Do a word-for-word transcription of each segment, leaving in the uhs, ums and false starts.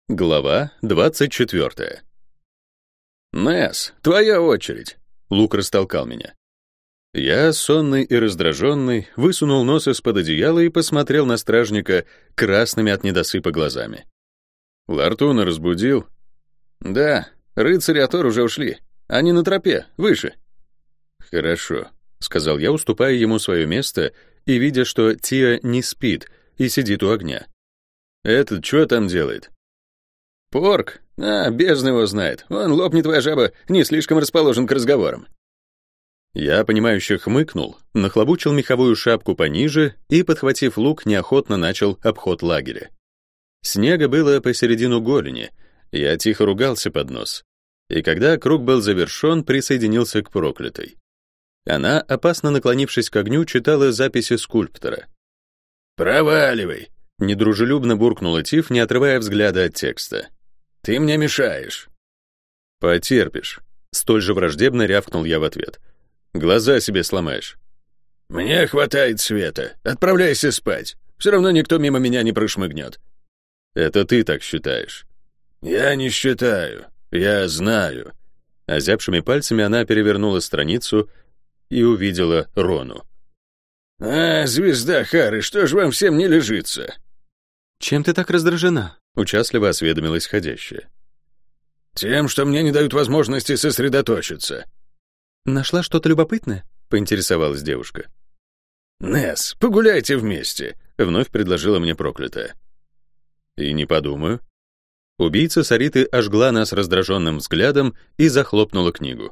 Глава двадцать четвёртая. «Несс, твоя очередь!» Лук растолкал меня. Я, сонный и раздраженный, высунул нос из-под одеяла и посмотрел на стражника красными от недосыпа глазами. Лартуна разбудил. «Да, рыцари Атор уже ушли. Они на тропе, выше». «Хорошо», — сказал я, уступая ему свое место и видя, что Тиа не спит и сидит у огня. «Этот что там делает?» «Порк? А, бездна его знает. Он, лопни твоя жаба, не слишком расположен к разговорам». Я, понимающе хмыкнул, нахлобучил меховую шапку пониже и, подхватив лук, неохотно начал обход лагеря. Снега было посередину голени, я тихо ругался под нос. И когда круг был завершен, присоединился к проклятой. Она, опасно наклонившись к огню, читала записи скульптора. «Проваливай!» — недружелюбно буркнула Тиф, не отрывая взгляда от текста. «Ты мне мешаешь». «Потерпишь», — столь же враждебно рявкнул я в ответ. «Глаза себе сломаешь». «Мне хватает света. Отправляйся спать. Все равно никто мимо меня не прошмыгнет». «Это ты так считаешь». «Я не считаю. Я знаю». Озябшими пальцами она перевернула страницу и увидела Рону. «А, звезда Хары, что ж вам всем не лежится?» «Чем ты так раздражена?» — участливо осведомилась ходящая. «Тем, что мне не дают возможности сосредоточиться». «Нашла что-то любопытное?» — поинтересовалась девушка. «Несс, погуляйте вместе», — вновь предложила мне проклятая. «И не подумаю». Убийца Сариты ожгла нас раздраженным взглядом и захлопнула книгу.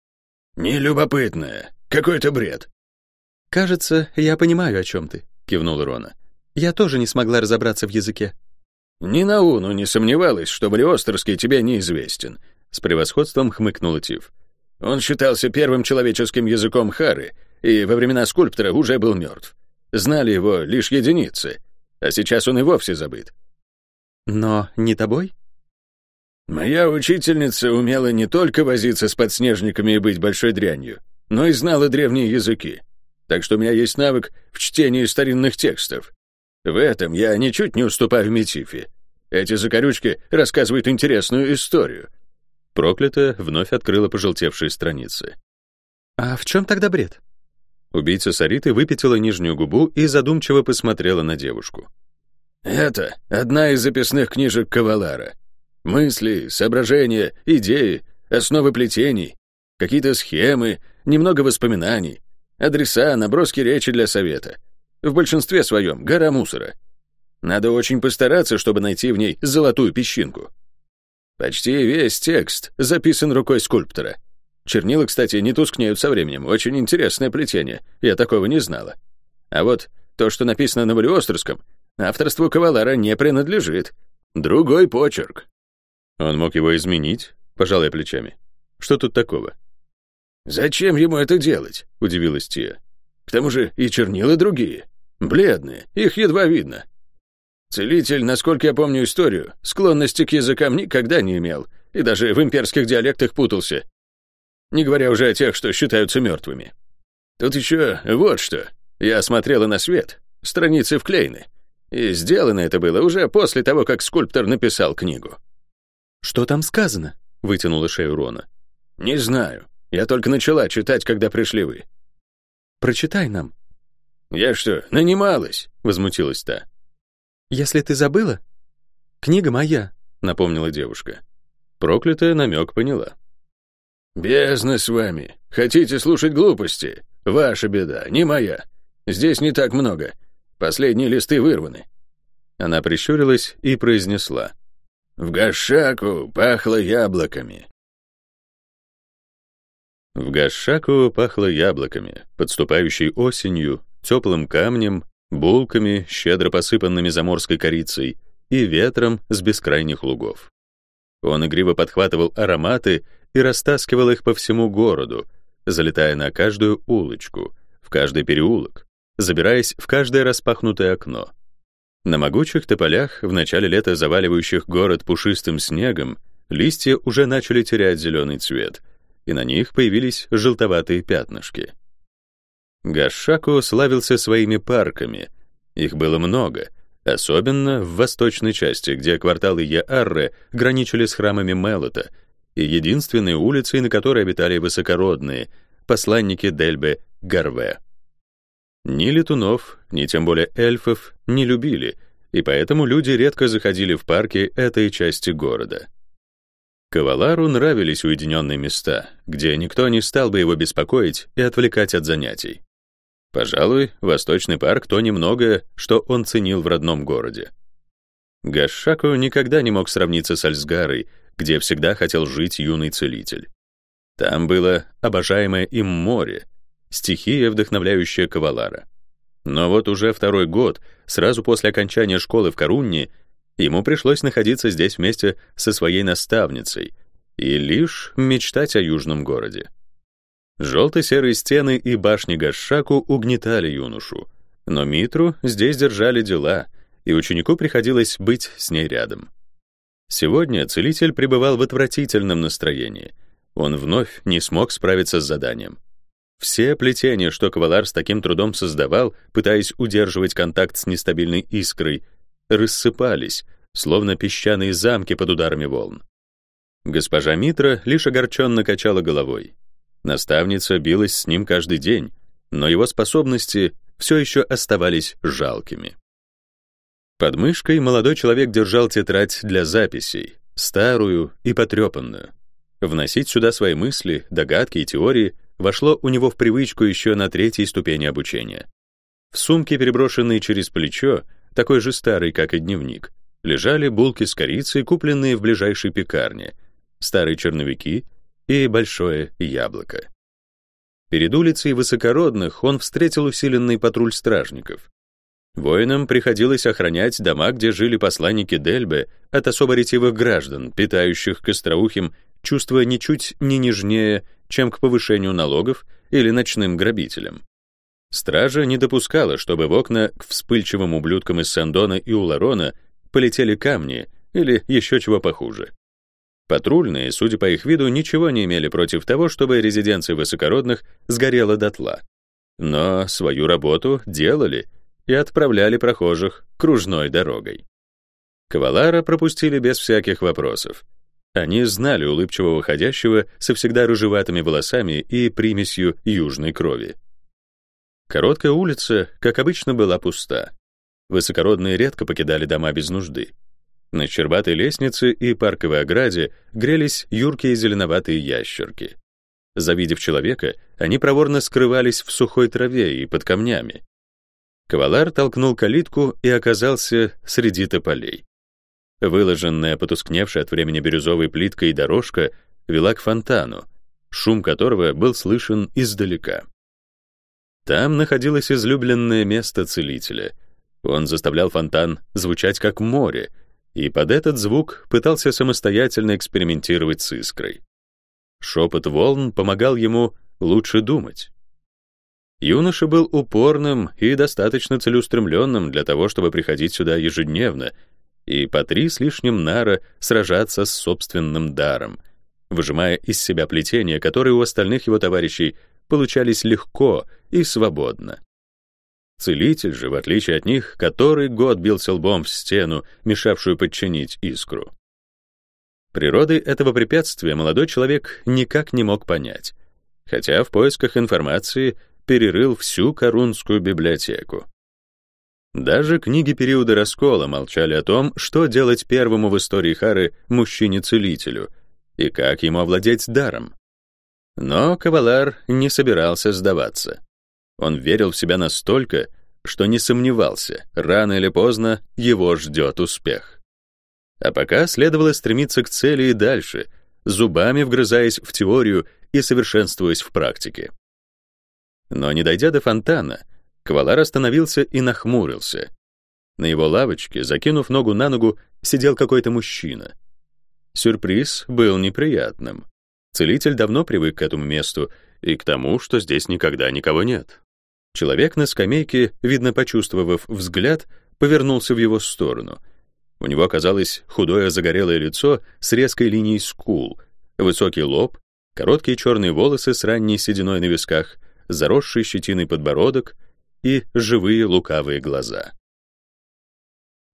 «Не любопытное. Какой-то бред». «Кажется, я понимаю, о чем ты», — кивнула Рона. «Я тоже не смогла разобраться в языке». «Ни на уну не сомневалась, что Валиостерский тебе неизвестен», — с превосходством хмыкнула Тиф. «Он считался первым человеческим языком Хары, и во времена скульптора уже был мертв. Знали его лишь единицы, а сейчас он и вовсе забыт». «Но не тобой?» «Моя учительница умела не только возиться с подснежниками и быть большой дрянью, но и знала древние языки, так что у меня есть навык в чтении старинных текстов. В этом я ничуть не уступаю Метифе. Эти закорючки рассказывают интересную историю». Проклятая вновь открыла пожелтевшие страницы. «А в чем тогда бред?» Убийца Сариты выпятила нижнюю губу и задумчиво посмотрела на девушку. «Это одна из записных книжек Кавалара. Мысли, соображения, идеи, основы плетений, какие-то схемы, немного воспоминаний, адреса, наброски речи для совета. В большинстве своем гора мусора. Надо очень постараться, чтобы найти в ней золотую песчинку. Почти весь текст записан рукой скульптора. Чернила, кстати, не тускнеют со временем. Очень интересное плетение. Я такого не знала. А вот то, что написано на Валиостерском, авторству Кавалара не принадлежит. Другой почерк». «Он мог его изменить?» — пожал я плечами. «Что тут такого?» «Зачем ему это делать?» — удивилась Тия. «К тому же и чернила другие. Бледные, их едва видно. Целитель, насколько я помню историю, склонности к языкам никогда не имел, и даже в имперских диалектах путался. Не говоря уже о тех, что считаются мертвыми. Тут еще вот что. Я смотрела на свет, страницы вклеены, и сделано это было уже после того, как скульптор написал книгу». «Что там сказано?» — вытянула шею Рона. «Не знаю. Я только начала читать, когда пришли вы». «Прочитай нам». «Я что, нанималась?» — возмутилась та. «Если ты забыла, книга моя», — напомнила девушка. Проклятая намек поняла. «Бездна с вами. Хотите слушать глупости? Ваша беда, не моя. Здесь не так много. Последние листы вырваны». Она прищурилась и произнесла. «В Гашаку пахло яблоками». В Гашаку пахло яблоками, подступающей осенью, теплым камнем, булками, щедро посыпанными заморской корицей, и ветром с бескрайних лугов. Он игриво подхватывал ароматы и растаскивал их по всему городу, залетая на каждую улочку, в каждый переулок, забираясь в каждое распахнутое окно. На могучих тополях, в начале лета заваливающих город пушистым снегом, листья уже начали терять зеленый цвет, и на них появились желтоватые пятнышки. Гашаку славился своими парками. Их было много, Особенно в восточной части, где кварталы Яарре граничили с храмами Мелота и единственной улицей, на которой обитали высокородные, посланники Дельбе Гарве. Ни летунов, ни тем более эльфов не любили, и поэтому люди редко заходили в парки этой части города. Кавалару нравились уединенные места, где никто не стал бы его беспокоить и отвлекать от занятий. Пожалуй, Восточный парк — то немногое, что он ценил в родном городе. Гашшаку никогда не мог сравниться с Альсгарой, где всегда хотел жить юный целитель. Там было обожаемое им море, стихия, вдохновляющая Кавалара. Но вот уже второй год, сразу после окончания школы в Корунне, ему пришлось находиться здесь вместе со своей наставницей и лишь мечтать о южном городе. Желто-серые стены и башни Гашшаку угнетали юношу, но Митру здесь держали дела, и ученику приходилось быть с ней рядом. Сегодня целитель пребывал в отвратительном настроении. Он вновь не смог справиться с заданием. Все плетения, что Кавалар с таким трудом создавал, пытаясь удерживать контакт с нестабильной искрой, рассыпались, словно песчаные замки под ударами волн. Госпожа Митра лишь огорченно качала головой. Наставница билась с ним каждый день, но его способности все еще оставались жалкими. Под мышкой молодой человек держал тетрадь для записей, старую и потрепанную. Вносить сюда свои мысли, догадки и теории вошло у него в привычку еще на третьей ступени обучения. В сумке, переброшенной через плечо, такой же старый, как и дневник, лежали булки с корицей, купленные в ближайшей пекарне, старые черновики и большое яблоко. Перед улицей высокородных он встретил усиленный патруль стражников. Воинам приходилось охранять дома, где жили посланники Дельбе, от особо ретивых граждан, питающих к остроухим чувства ничуть не нежнее, чем к повышению налогов или ночным грабителям. Стража не допускала, чтобы в окна к вспыльчивым ублюдкам из Сандона и Уларона полетели камни или еще чего похуже. Патрульные, судя по их виду, ничего не имели против того, чтобы резиденция высокородных сгорела дотла. Но свою работу делали и отправляли прохожих кружной дорогой. Кавалара пропустили без всяких вопросов. Они знали улыбчивого ходящего со всегда рыжеватыми волосами и примесью южной крови. Короткая улица, как обычно, была пуста. Высокородные редко покидали дома без нужды. На щербатой лестнице и парковой ограде грелись юркие зеленоватые ящерки. Завидев человека, они проворно скрывались в сухой траве и под камнями. Кавалар толкнул калитку и оказался среди тополей. Выложенная, потускневшая от времени бирюзовой плиткой дорожка вела к фонтану, шум которого был слышен издалека. Там находилось излюбленное место целителя. Он заставлял фонтан звучать как море, и под этот звук пытался самостоятельно экспериментировать с искрой. Шепот волн помогал ему лучше думать. Юноша был упорным и достаточно целеустремленным для того, чтобы приходить сюда ежедневно и по три с лишним нара сражаться с собственным даром, выжимая из себя плетения, которые у остальных его товарищей получались легко и свободно. Целитель же, в отличие от них, который год бился лбом в стену, мешавшую подчинить искру. Природы этого препятствия молодой человек никак не мог понять, хотя в поисках информации перерыл всю Корунскую библиотеку. Даже книги периода раскола молчали о том, что делать первому в истории Хары мужчине-целителю и как ему овладеть даром. Но Кавалар не собирался сдаваться. Он верил в себя настолько, что не сомневался, рано или поздно его ждет успех. А пока следовало стремиться к цели и дальше, зубами вгрызаясь в теорию и совершенствуясь в практике. Но не дойдя до фонтана, Кавалар остановился и нахмурился. На его лавочке, закинув ногу на ногу, сидел какой-то мужчина. Сюрприз был неприятным. Целитель давно привык к этому месту и к тому, что здесь никогда никого нет. Человек на скамейке, видно, почувствовав взгляд, повернулся в его сторону. У него оказалось худое загорелое лицо с резкой линией скул, высокий лоб, короткие черные волосы с ранней сединой на висках, заросший щетиной подбородок и живые лукавые глаза.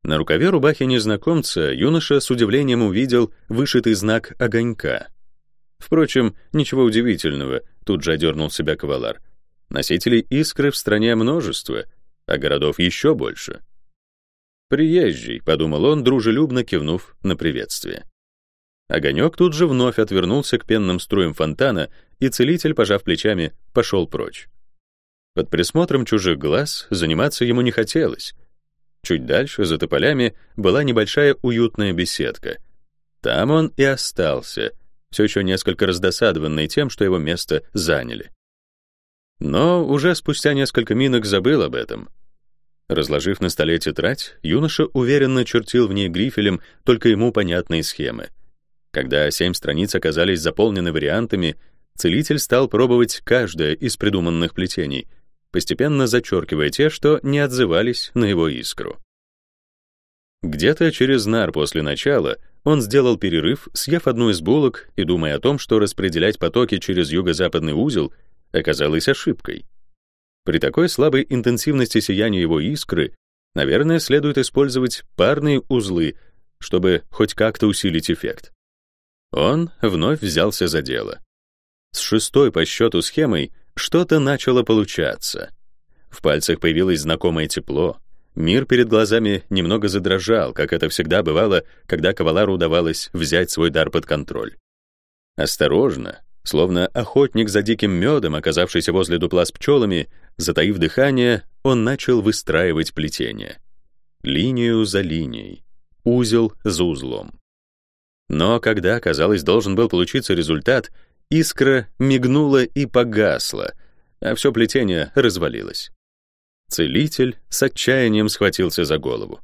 На рукаве рубахи незнакомца юноша с удивлением увидел вышитый знак огонька. Впрочем, ничего удивительного, тут же одернул себя кавалар. Носителей искры в стране множество, а городов еще больше. «Приезжий», — подумал он, дружелюбно кивнув на приветствие. Огонек тут же вновь отвернулся к пенным струям фонтана, и целитель, пожав плечами, пошел прочь. Под присмотром чужих глаз заниматься ему не хотелось. Чуть дальше, за тополями, была небольшая уютная беседка. Там он и остался, все еще несколько раздосадованный тем, что его место заняли. Но уже спустя несколько минок забыл об этом. Разложив на столе тетрадь, юноша уверенно чертил в ней грифелем только ему понятные схемы. Когда семь страниц оказались заполнены вариантами, целитель стал пробовать каждое из придуманных плетений, постепенно зачеркивая те, что не отзывались на его искру. Где-то через нар после начала он сделал перерыв, съев одну из булок и думая о том, что распределять потоки через юго-западный узел оказалось ошибкой. При такой слабой интенсивности сияния его искры, наверное, следует использовать парные узлы, чтобы хоть как-то усилить эффект. Он вновь взялся за дело. С шестой по счету схемой что-то начало получаться. В пальцах появилось знакомое тепло. Мир перед глазами немного задрожал, как это всегда бывало, когда кавалару удавалось взять свой дар под контроль. Осторожно, словно охотник за диким медом, оказавшийся возле дупла с пчелами, затаив дыхание, он начал выстраивать плетение. Линию за линией, узел за узлом. Но когда, казалось, должен был получиться результат, искра мигнула и погасла, а все плетение развалилось. Целитель с отчаянием схватился за голову.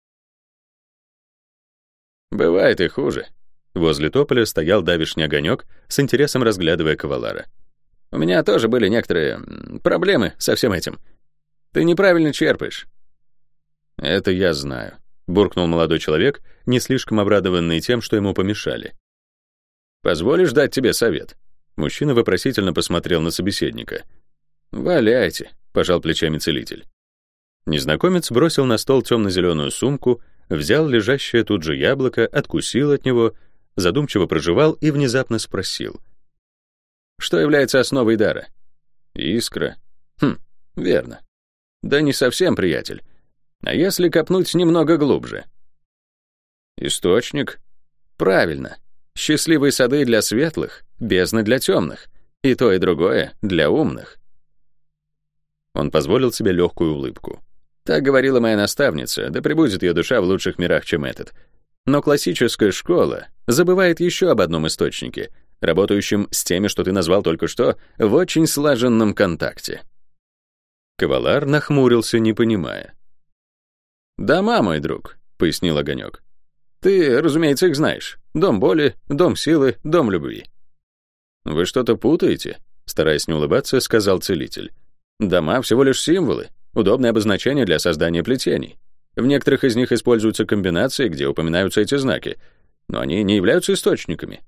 «Бывает и хуже». Возле тополя стоял давишний огонек, с интересом разглядывая кавалара. «У меня тоже были некоторые проблемы со всем этим. Ты неправильно черпаешь». «Это я знаю», — буркнул молодой человек, не слишком обрадованный тем, что ему помешали. «Позволишь дать тебе совет?» Мужчина вопросительно посмотрел на собеседника. «Валяйте», — пожал плечами целитель. Незнакомец бросил на стол темно-зеленую сумку, взял лежащее тут же яблоко, откусил от него, задумчиво прожевал и внезапно спросил. «Что является основой дара?» «Искра». «Хм, верно. Да не совсем, приятель. А если копнуть немного глубже?» «Источник?» «Правильно. Счастливые сады для светлых, бездны для темных. И то, и другое для умных». Он позволил себе легкую улыбку. Так говорила моя наставница, да пребудет ее душа в лучших мирах, чем этот. Но классическая школа забывает еще об одном источнике, работающем с теми, что ты назвал только что, в очень слаженном контакте. Кавалар нахмурился, не понимая. «Дома, мой друг», — пояснил огонек. «Ты, разумеется, их знаешь. Дом боли, дом силы, дом любви». «Вы что-то путаете?» — стараясь не улыбаться, сказал целитель. «Дома — всего лишь символы, удобное обозначение для создания плетений. В некоторых из них используются комбинации, где упоминаются эти знаки, но они не являются источниками.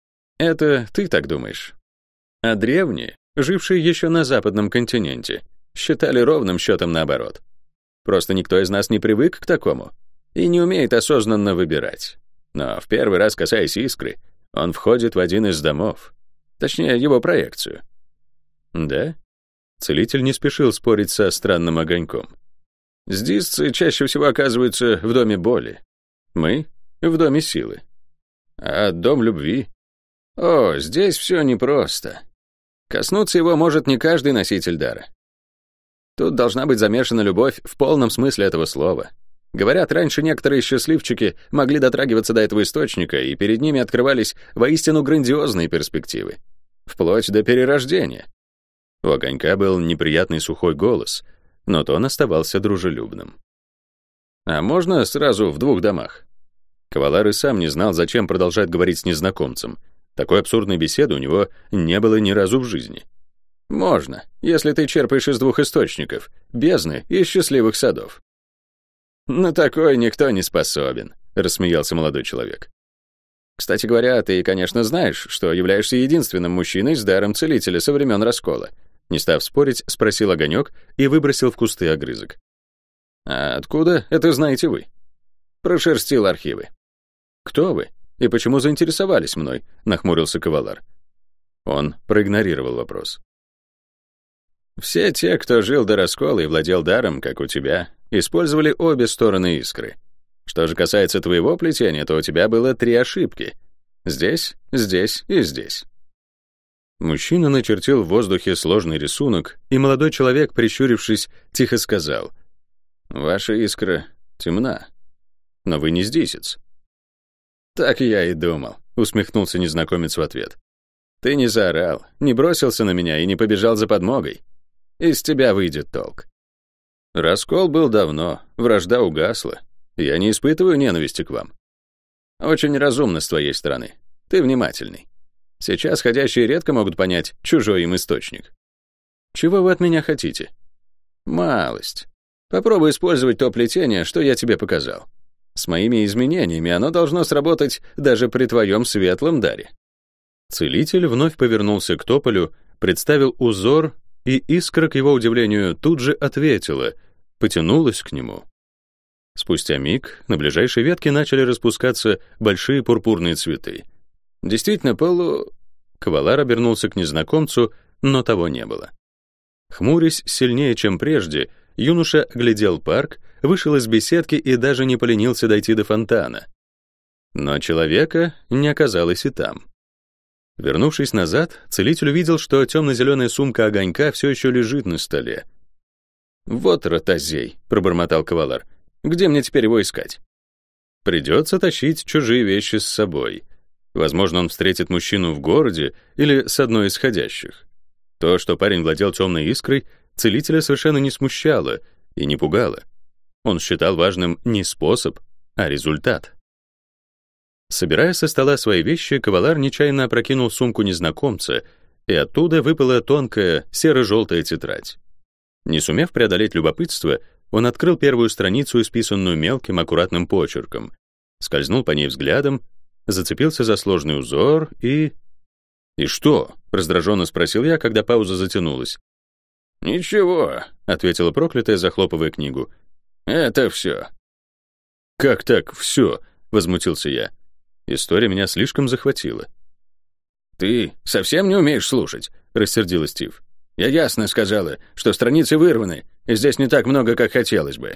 Это ты так думаешь. А древние, жившие еще на западном континенте, считали ровным счетом наоборот. Просто никто из нас не привык к такому и не умеет осознанно выбирать. Но в первый раз, касаясь искры, он входит в один из домов, точнее, его проекцию». «Да?» Целитель не спешил спорить со странным огоньком. «Сдисцы чаще всего оказываются в доме боли. Мы — в доме силы. А дом любви? О, здесь все непросто. Коснуться его может не каждый носитель дара. Тут должна быть замешана любовь в полном смысле этого слова. Говорят, раньше некоторые счастливчики могли дотрагиваться до этого источника, и перед ними открывались воистину грандиозные перспективы. Вплоть до перерождения». У огонька был неприятный сухой голос, но тон оставался дружелюбным. «А можно сразу в двух домах?» Кавалар и сам не знал, зачем продолжать говорить с незнакомцем. Такой абсурдной беседы у него не было ни разу в жизни. «Можно, если ты черпаешь из двух источников — бездны и счастливых садов». «На такое никто не способен», — рассмеялся молодой человек. «Кстати говоря, ты, конечно, знаешь, что являешься единственным мужчиной с даром целителя со времен раскола». Не став спорить, спросил огонек и выбросил в кусты огрызок. «А откуда это знаете вы?» Прошерстил архивы. «Кто вы? И почему заинтересовались мной?» — нахмурился Кавалар. Он проигнорировал вопрос. «Все те, кто жил до раскола и владел даром, как у тебя, использовали обе стороны искры. Что же касается твоего плетения, то у тебя было три ошибки. Здесь, здесь и здесь». Мужчина начертил в воздухе сложный рисунок, и молодой человек, прищурившись, тихо сказал: «Ваша искра темна, но вы не здисец». «Так я и думал», — усмехнулся незнакомец в ответ. «Ты не заорал, не бросился на меня и не побежал за подмогой. Из тебя выйдет толк. Раскол был давно, вражда угасла. Я не испытываю ненависти к вам. Очень разумно с твоей стороны. Ты внимательный. Сейчас ходящие редко могут понять чужой им источник. Чего вы от меня хотите? Малость. Попробуй использовать то плетение, что я тебе показал. С моими изменениями оно должно сработать даже при твоем светлом даре». Целитель вновь повернулся к тополю, представил узор, и искра, к его удивлению, тут же ответила, потянулась к нему. Спустя миг на ближайшей ветке начали распускаться большие пурпурные цветы. «Действительно, полу...» Кавалар обернулся к незнакомцу, но того не было. Хмурясь сильнее, чем прежде, юноша оглядел парк, вышел из беседки и даже не поленился дойти до фонтана. Но человека не оказалось и там. Вернувшись назад, целитель увидел, что темно-зеленая сумка огонька все еще лежит на столе. «Вот ротозей», — пробормотал Кавалар. «Где мне теперь его искать?» Придется тащить чужие вещи с собой. Возможно, он встретит мужчину в городе или с одной из ходящих. То, что парень владел темной искрой, целителя совершенно не смущало и не пугало. Он считал важным не способ, а результат. Собирая со стола свои вещи, Кавалар нечаянно опрокинул сумку незнакомца, и оттуда выпала тонкая серо-желтая тетрадь. Не сумев преодолеть любопытство, он открыл первую страницу, исписанную мелким аккуратным почерком, скользнул по ней взглядом, зацепился за сложный узор и... «И что?» — раздраженно спросил я, когда пауза затянулась. «Ничего», — ответила проклятая, захлопывая книгу. «Это все». «Как так все?» — возмутился я. История меня слишком захватила. «Ты совсем не умеешь слушать?» — рассердилась Стив. «Я ясно сказала, что страницы вырваны, и здесь не так много, как хотелось бы».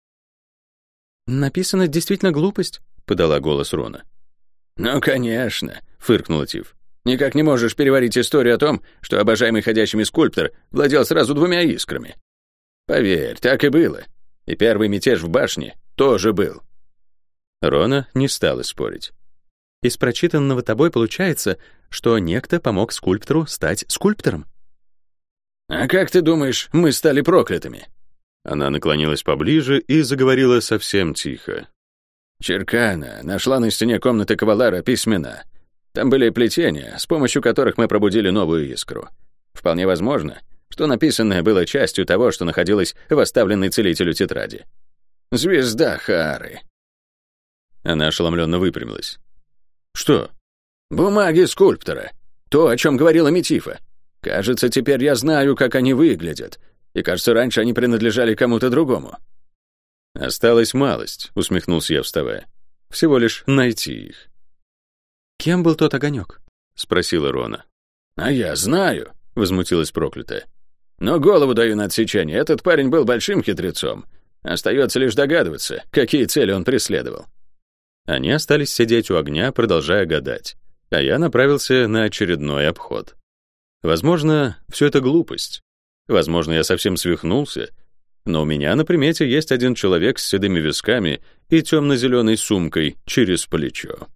«Написана действительно глупость», — подала голос Рона. «Ну, конечно», — фыркнула Тиф. «Никак не можешь переварить историю о том, что обожаемый ходячими скульптор владел сразу двумя искрами. Поверь, так и было. И первый мятеж в башне тоже был». Рона не стала спорить. «Из прочитанного тобой получается, что некто помог скульптору стать скульптором». «А как ты думаешь, мы стали проклятыми?» Она наклонилась поближе и заговорила совсем тихо. «Черкана нашла на стене комнаты Кавалара письмена. Там были плетения, с помощью которых мы пробудили новую искру. Вполне возможно, что написанное было частью того, что находилось в оставленной целителю тетради. Звезда Хаары». Она ошеломленно выпрямилась. «Что?» «Бумаги скульптора. То, о чем говорила Метифа. Кажется, теперь я знаю, как они выглядят. И, кажется, раньше они принадлежали кому-то другому». «Осталась малость», — усмехнулся я, вставая. «Всего лишь найти их». «Кем был тот огонек?» — спросила Рона. «А я знаю», — возмутилась проклятая. «Но голову даю на отсечение. Этот парень был большим хитрецом. Остается лишь догадываться, какие цели он преследовал». Они остались сидеть у огня, продолжая гадать, а я направился на очередной обход. Возможно, все это глупость. Возможно, я совсем свихнулся, но у меня на примете есть один человек с седыми висками и темно-зеленой сумкой через плечо.